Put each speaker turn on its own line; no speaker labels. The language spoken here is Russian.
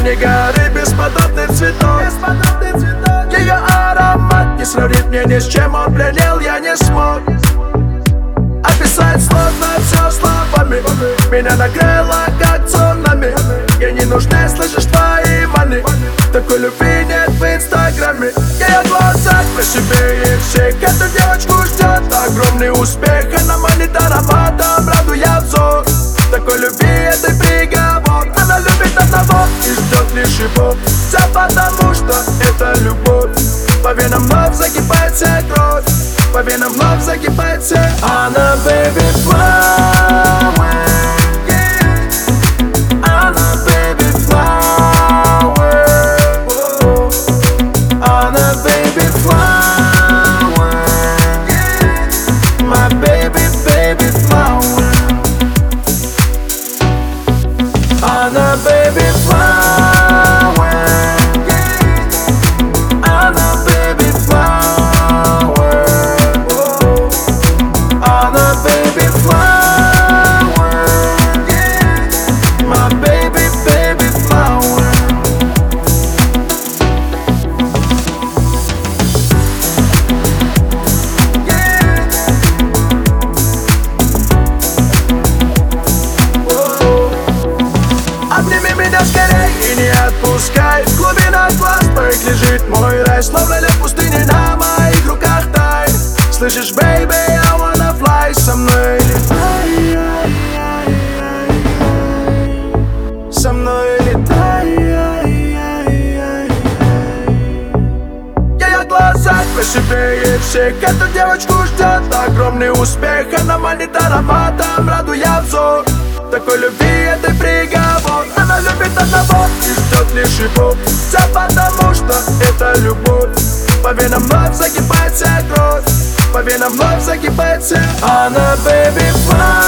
фоне горы бесподобный цветок. Ее аромат не сравнит мне ни с чем, он пленил, я не смог описать сложно все словами. Меня накрыло как цунами. Ей не нужны, слышишь, твои маны. Такой любви нет в инстаграме. Ее глаза про себе и шейк. Эту девочку ждет огромный успех. Она манит ароматом, радуя взор. Такой любви это приговор. Она любит одного и ждет лишь его. Все потому что это любовь. По венам вновь загибается кровь. По венам вновь загибается. Она baby flower. Она baby flower. Она baby flower. My baby flower. Она baby flower. Она baby flower. Она baby flower. My baby flower. Обними меня скорей и не отпускай. В глубинах глаз твоих лежит мой рай. Словно лед пустыни на моих руках тай. Слышишь, baby, I wanna fly. Со мной летай. Со мной летай. Ее глаза красивее всех. Эту девочку ждет огромный успех. Она манит ароматом, радуя взор. Такой любви это приговор. Она любит одного и ждет лишь его. Все потому что это любовь. По венам вновь загибается кровь. По венам вновь загибается. Она baby flower.